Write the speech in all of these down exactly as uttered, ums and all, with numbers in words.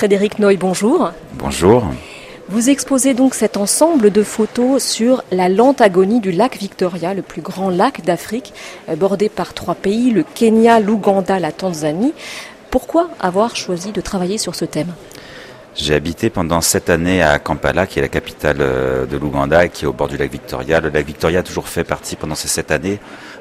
Frédéric Noy, bonjour. Bonjour. Vous exposez donc cet ensemble de photos sur la lente agonie du lac Victoria, le plus grand lac d'Afrique, bordé par trois pays, le Kenya, l'Ouganda, la Tanzanie. Pourquoi avoir choisi de travailler sur ce thème ? J'ai habité pendant sept années à Kampala, qui est la capitale de l'Ouganda et qui est au bord du lac Victoria. Le lac Victoria a toujours fait partie pendant ces sept années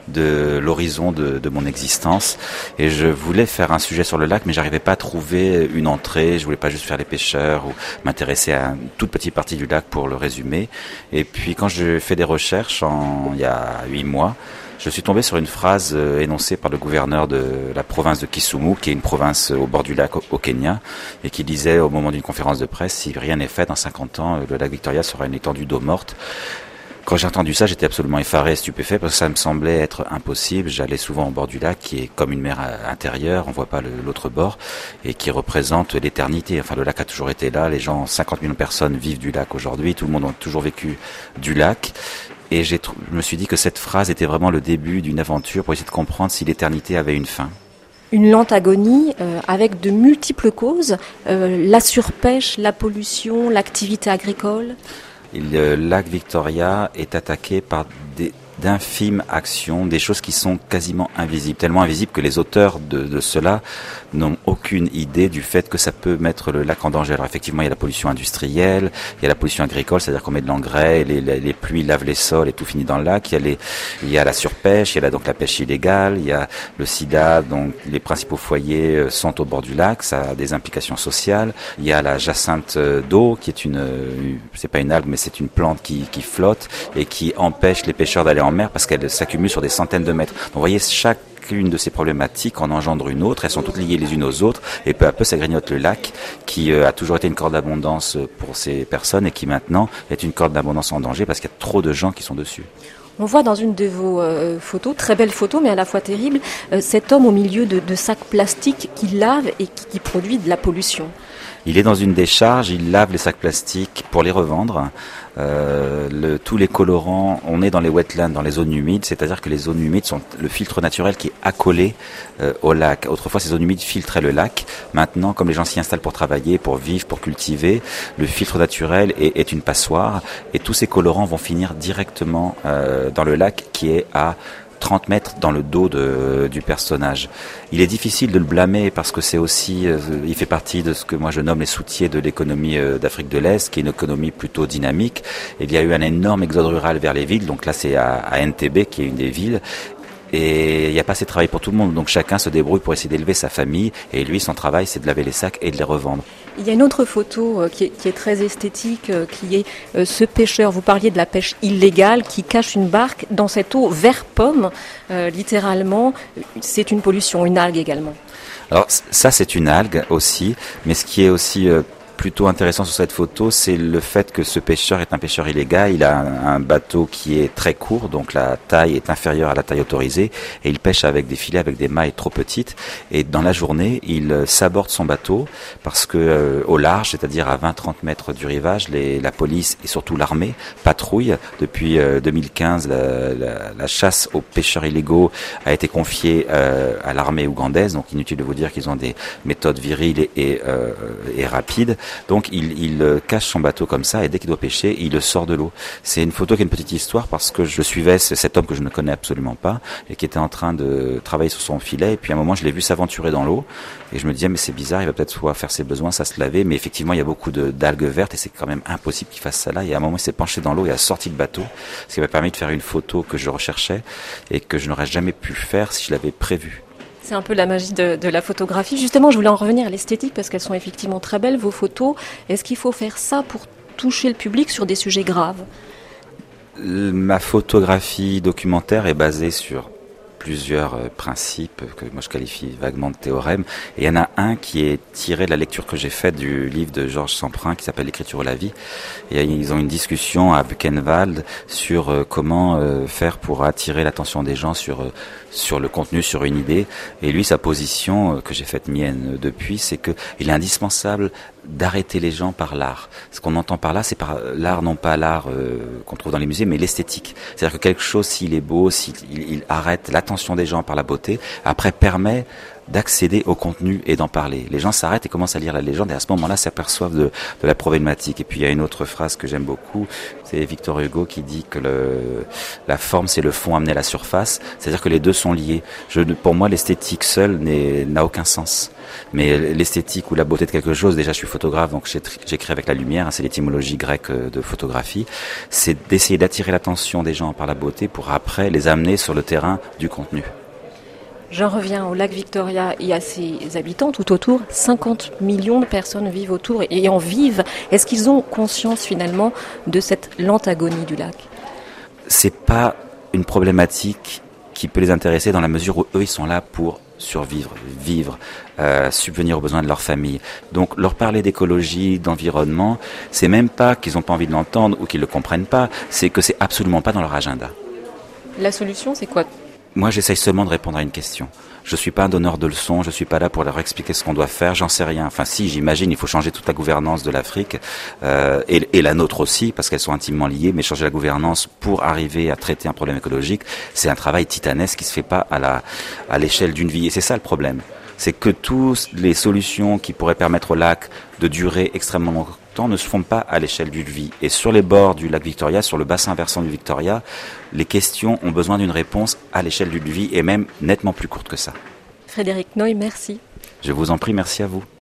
de l'horizon de, de mon existence. Et je voulais faire un sujet sur le lac, mais j'arrivais pas à trouver une entrée. Je voulais pas juste faire les pêcheurs ou m'intéresser à une toute petite partie du lac pour le résumer. Et puis quand je fais des recherches en, il y a huit mois, je suis tombé sur une phrase énoncée par le gouverneur de la province de Kisumu, qui est une province au bord du lac au Kenya, et qui disait au moment d'une conférence de presse, si rien n'est fait, dans cinquante ans, le lac Victoria sera une étendue d'eau morte. Quand j'ai entendu ça, j'étais absolument effaré, stupéfait, parce que ça me semblait être impossible. J'allais souvent au bord du lac, qui est comme une mer intérieure, on voit pas le, l'autre bord, et qui représente l'éternité. Enfin, le lac a toujours été là, les gens, cinquante millions de personnes vivent du lac aujourd'hui, tout le monde a toujours vécu du lac. Et j'ai, je me suis dit que cette phrase était vraiment le début d'une aventure pour essayer de comprendre si l'éternité avait une fin. Une lente agonie euh, avec de multiples causes, euh, la surpêche, la pollution, l'activité agricole. Le lac Victoria est attaqué par des, d'infimes actions, des choses qui sont quasiment invisibles, tellement invisibles que les auteurs de, de cela n'ont aucune idée du fait que ça peut mettre le lac en danger. Alors effectivement, il y a la pollution industrielle, il y a la pollution agricole, c'est-à-dire qu'on met de l'engrais, les, les, les pluies lavent les sols et tout finit dans le lac. Il y a, les, il y a la surpêche, il y a la, donc la pêche illégale, il y a le sida, donc les principaux foyers sont au bord du lac, ça a des implications sociales. Il y a la jacinthe d'eau, qui est une, c'est pas une algue, mais c'est une plante qui, qui flotte et qui empêche les pêcheurs d'aller en mer parce qu'elle s'accumule sur des centaines de mètres. Donc vous voyez, chaque une de ces problématiques en engendre une autre, elles sont toutes liées les unes aux autres et peu à peu ça grignote le lac qui euh, a toujours été une corde d'abondance pour ces personnes et qui maintenant est une corde d'abondance en danger parce qu'il y a trop de gens qui sont dessus. On voit dans une de vos euh, photos, très belle photo mais à la fois terrible, euh, cet homme au milieu de, de sacs plastiques qui lave et qui, qui produit de la pollution. Il est dans une décharge, il lave les sacs plastiques pour les revendre. Euh, le, tous les colorants, on est dans les wetlands, dans les zones humides, c'est-à-dire que les zones humides sont le filtre naturel qui est accolé euh, au lac. Autrefois, ces zones humides filtraient le lac. Maintenant, comme les gens s'y installent pour travailler, pour vivre, pour cultiver, le filtre naturel est, est une passoire et tous ces colorants vont finir directement euh, dans le lac qui est à trente mètres dans le dos de, du personnage. Il est difficile de le blâmer parce que c'est aussi, euh, il fait partie de ce que moi je nomme les soutiers de l'économie euh, d'Afrique de l'Est, qui est une économie plutôt dynamique. Il y a eu un énorme exode rural vers les villes, donc là c'est à, à Entebbe qui est une des villes. Et il n'y a pas assez de travail pour tout le monde, donc chacun se débrouille pour essayer d'élever sa famille. Et lui, son travail, c'est de laver les sacs et de les revendre. Il y a une autre photo euh, qui, est, qui est très esthétique, euh, qui est euh, ce pêcheur. Vous parliez de la pêche illégale qui cache une barque dans cette eau vert pomme, euh, littéralement. C'est une pollution, une algue également. Alors ça, c'est une algue aussi, mais ce qui est aussi euh, plutôt intéressant sur cette photo, c'est le fait que ce pêcheur est un pêcheur illégal. Il a un, un bateau qui est très court, donc la taille est inférieure à la taille autorisée, et il pêche avec des filets, avec des mailles trop petites. Et dans la journée, il saborde son bateau parce que euh, au large, c'est-à-dire à vingt à trente mètres du rivage, les, la police et surtout l'armée patrouillent. Depuis euh, deux mille quinze, la, la, la chasse aux pêcheurs illégaux a été confiée euh, à l'armée ougandaise. Donc inutile de vous dire qu'ils ont des méthodes viriles et, et, euh, et rapides. Donc il, il cache son bateau comme ça et dès qu'il doit pêcher, il le sort de l'eau. C'est une photo qui a une petite histoire parce que je suivais cet homme que je ne connais absolument pas et qui était en train de travailler sur son filet et puis à un moment je l'ai vu s'aventurer dans l'eau et je me disais mais c'est bizarre, il va peut-être soit faire ses besoins, ça se laver, mais effectivement il y a beaucoup de, d'algues vertes et c'est quand même impossible qu'il fasse ça là. Et à un moment il s'est penché dans l'eau et a sorti le bateau, ce qui m'a permis de faire une photo que je recherchais et que je n'aurais jamais pu faire si je l'avais prévu. C'est un peu la magie de, de la photographie. Justement, je voulais en revenir à l'esthétique parce qu'elles sont effectivement très belles, vos photos. Est-ce qu'il faut faire ça pour toucher le public sur des sujets graves ? Ma photographie documentaire est basée sur plusieurs euh, principes que moi je qualifie vaguement de théorèmes. Et il y en a un qui est tiré de la lecture que j'ai faite du livre de Georges Semprin qui s'appelle L'écriture ou la vie. Et ils ont une discussion à Buchenwald sur euh, comment euh, faire pour attirer l'attention des gens sur euh, sur le contenu, sur une idée. Et lui, sa position euh, que j'ai faite mienne depuis, c'est que il est indispensable d'arrêter les gens par l'art. Ce qu'on entend par là, c'est par l'art, non pas l'art euh, qu'on trouve dans les musées, mais l'esthétique. C'est-à-dire que quelque chose, s'il est beau, s'il il, il arrête l'attention des gens par la beauté, après permet d'accéder au contenu et d'en parler. Les gens s'arrêtent et commencent à lire la légende et à ce moment-là s'aperçoivent de, de la problématique. Et puis il y a une autre phrase que j'aime beaucoup, c'est Victor Hugo qui dit que le, la forme c'est le fond amené à la surface, c'est-à-dire que les deux sont liés. Je, pour moi l'esthétique seule n'est, n'a aucun sens. Mais l'esthétique ou la beauté de quelque chose, déjà je suis photographe donc j'écris avec la lumière, hein, c'est l'étymologie grecque de photographie, c'est d'essayer d'attirer l'attention des gens par la beauté pour après les amener sur le terrain du contenu. J'en reviens au lac Victoria, il y a ses habitants tout autour, cinquante millions de personnes vivent autour et en vivent. Est-ce qu'ils ont conscience finalement de cette lente agonie du lac ? C'est pas une problématique qui peut les intéresser dans la mesure où eux ils sont là pour survivre, vivre, euh, subvenir aux besoins de leur famille. Donc leur parler d'écologie, d'environnement, c'est même pas qu'ils n'ont pas envie de l'entendre ou qu'ils le comprennent pas, c'est que c'est absolument pas dans leur agenda. La solution c'est quoi ? Moi, j'essaye seulement de répondre à une question. Je suis pas un donneur de leçons, je suis pas là pour leur expliquer ce qu'on doit faire, j'en sais rien. Enfin, si, j'imagine, il faut changer toute la gouvernance de l'Afrique, euh, et, et la nôtre aussi, parce qu'elles sont intimement liées, mais changer la gouvernance pour arriver à traiter un problème écologique, c'est un travail titanesque qui se fait pas à la, à l'échelle d'une vie. Et c'est ça le problème. C'est que toutes les solutions qui pourraient permettre au lac de durer extrêmement longtemps ne se font pas à l'échelle d'une vie. Et sur les bords du lac Victoria, sur le bassin versant du Victoria, les questions ont besoin d'une réponse à l'échelle d'une vie et même nettement plus courte que ça. Frédéric Noy, merci. Je vous en prie, merci à vous.